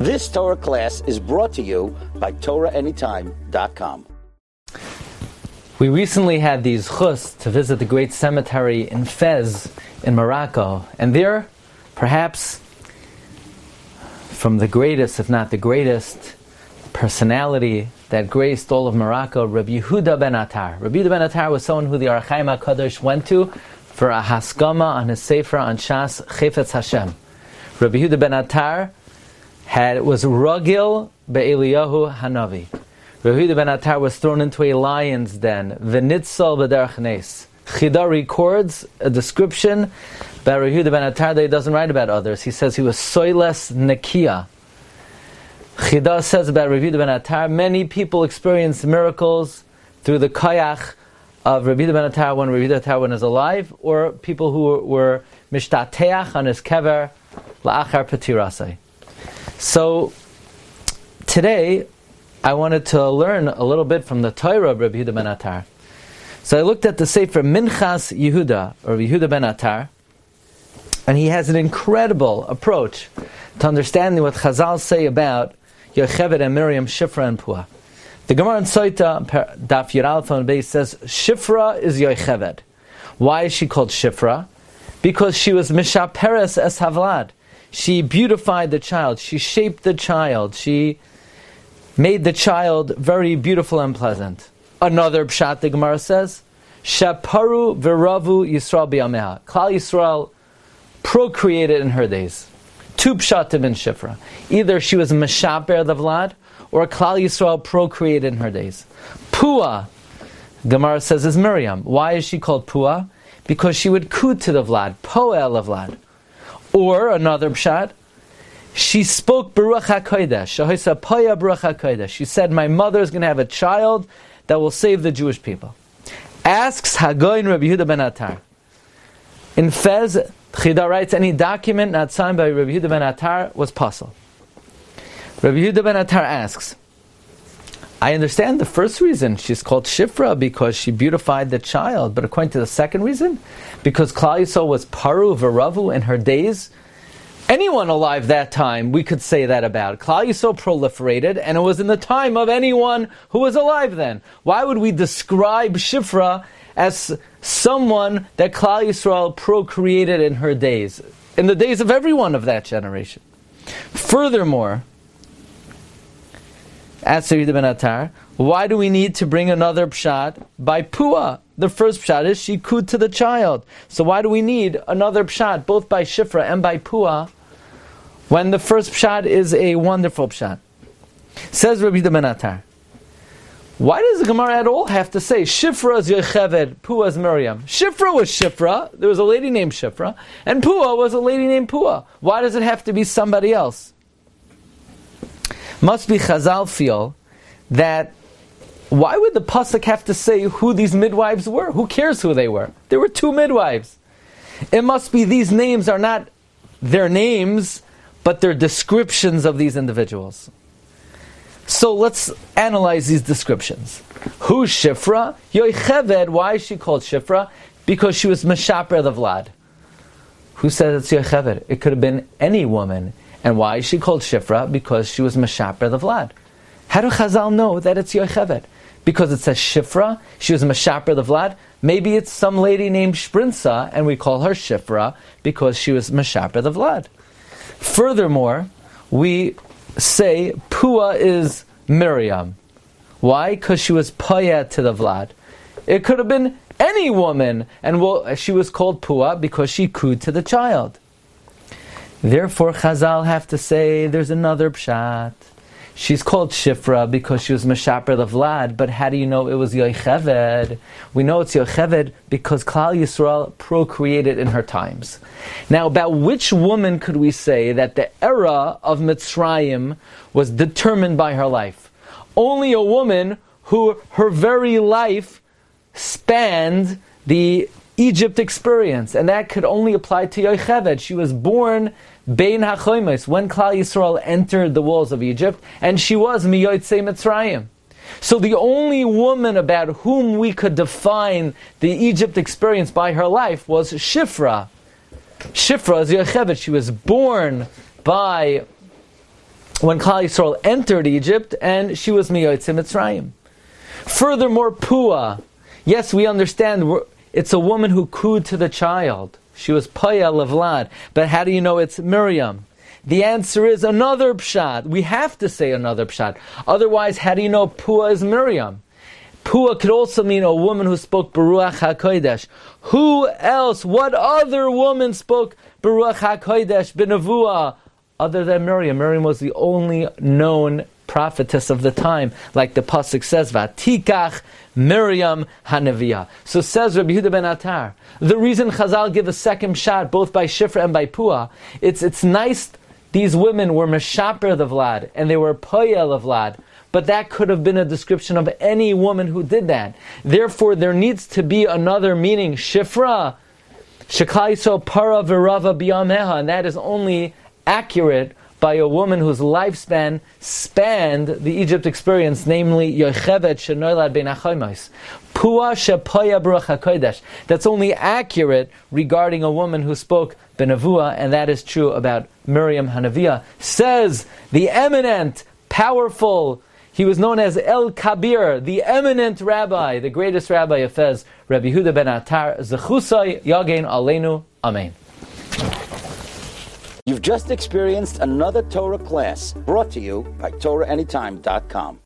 This Torah class is brought to you by TorahAnytime.com. We recently had the zchus to visit the great cemetery in Fez in Morocco, and there, perhaps from the greatest, if not the greatest, personality that graced all of Morocco, Rabbi Yehuda ben Attar. Rabbi Yehuda ben Attar was someone who the Or HaChaim HaKadosh went to for a haskama on his sefer on Shas Chefetz Hashem. Rabbi Yehuda ben Attar was Ragil be'Eliyahu Hanavi. Rabbi Yehuda ben Attar was thrown into a lion's den. V'nitzal b'derech nes. Chida records a description about Rabbi Yehuda ben Attar that he doesn't write about others. He says he was soiles nekia. Chida says about Rabbi Yehuda ben Attar, many people experience miracles through the koyach of Rabbi Yehuda ben Attar when Rabbi Yehuda ben Attar was alive, or people who were mishtateach on his kever la'achar petirasai. So today I wanted to learn a little bit from the Torah of Rabbi Yehuda ben Attar. So I looked at the sefer Minchas Yehuda, or Yehuda ben Attar, and he has an incredible approach to understanding what Chazal say about Yocheved and Miriam, Shifra and Puah. The Gemara in Soita, Daf Yud Aleph on base, says Shifra is Yocheved. Why is she called Shifra? Because she was Mishaperes es Havlad. She beautified the child. She shaped the child. She made the child very beautiful and pleasant. Another pshat, the Gemara says, Shaparu v'ravu Yisrael b'yameha. Klal Yisrael procreated in her days. Two pshatim in Shifra. Either she was Meshaper the Vlad, or Klal Yisrael procreated in her days. Puah, Gemara says, is Miriam. Why is she called Puah? Because she would coo to the Vlad, Poel the Vlad. Or another pshat, she spoke Baruch HaKodesh. Shahoisa Paya Baruch HaKodesh. She said, my mother is going to have a child that will save the Jewish people. Asks Hagoyin Rabbi Yehuda ben Attar. In Fez, Chida writes, any document not signed by Rabbi Yehuda ben Attar was possible. Rabbi Yehuda ben Attar asks, I understand the first reason she's called Shifra because she beautified the child, but according to the second reason, because Klal Yisrael was Paru v'Ravu in her days, anyone alive that time, we could say that about. Klal Yisrael proliferated, and it was in the time of anyone who was alive then. Why would we describe Shifra as someone that Klal Yisrael procreated in her days, in the days of everyone of that generation? Furthermore, asks Yehuda ben Attar, why do we need to bring another pshat by Puah? The first pshat is she cooed to the child. So why do we need another pshat, both by Shifra and by Puah, when the first pshat is a wonderful pshat? Says Rabbi Yehuda ben Attar, why does the Gemara at all have to say Shifra is Yocheved, Puah is Miriam? Shifra was Shifra, there was a lady named Shifra, and Puah was a lady named Puah. Why does it have to be somebody else? Must be Chazal feel that why would the pasuk have to say who these midwives were? Who cares who they were? There were two midwives. It must be these names are not their names, but they're descriptions of these individuals. So let's analyze these descriptions. Who's Shifra? Yocheved. Why is she called Shifra? Because she was Meshaper the Vlad. Who says it's Yocheved? It could have been any woman. And why is she called Shifra? Because she was Meshaper the Vlad. How do Chazal know that it's Yocheved? Because it says Shifra, she was Meshaper the Vlad. Maybe it's some lady named Shprinza, and we call her Shifra because she was Meshaper the Vlad. Furthermore, we say Puah is Miriam. Why? Because she was Paya to the Vlad. It could have been any woman, and she was called Puah because she cooed to the child. Therefore, Chazal have to say there's another pshat. She's called Shifra because she was Meshaper the Vlad, but how do you know it was Yocheved? We know it's Yocheved because Klal Yisrael procreated in her times. Now, about which woman could we say that the era of Mitzrayim was determined by her life? Only a woman who her very life spanned the Egypt experience, and that could only apply to Yocheved. She was born Bein HaChoimos, when Klal Yisrael entered the walls of Egypt, and she was Miyotzei Mitzrayim. So the only woman about whom we could define the Egypt experience by her life was Shifra. Shifra is Yocheved. She was born by when Klal Yisrael entered Egypt, and she was Miyotzei Mitzrayim. Furthermore, Pua. Yes, we understand it's a woman who cooed to the child. She was Paya Levlad. But how do you know it's Miriam? The answer is another pshat. We have to say another pshat. Otherwise, how do you know Pua is Miriam? Pua could also mean a woman who spoke Beruach HaKodesh. Who else? What other woman spoke Beruach HaKodesh, B'Nevuah, other than Miriam? Miriam was the only known prophetess of the time, like the pasuk says, "Vatikach Miriam Hanaviyah." So says Rabbi Yehuda ben Atar. The reason Chazal give a second shot, both by Shifra and by Pua, it's nice. These women were Meshaper the Vlad, and they were Poyel of Vlad, but that could have been a description of any woman who did that. Therefore, there needs to be another meaning. Shifra, Sheklal Yisrael Para V'Rava B'Yameha, and that is only accurate by a woman whose lifespan spanned the Egypt experience, namely Yochevet Shenoilad Ben Achoimos. Pua Shepoya Baruch HaKodesh. That's only accurate regarding a woman who spoke B'Nevuah, and that is true about Miriam Hanaviyah. Says the eminent, powerful, he was known as El Kabir, the eminent rabbi, the greatest rabbi of Fez, Rabbi Yehuda ben Atar, Zechusay Yagein Aleinu, Amen. You've just experienced another Torah class brought to you by TorahAnytime.com.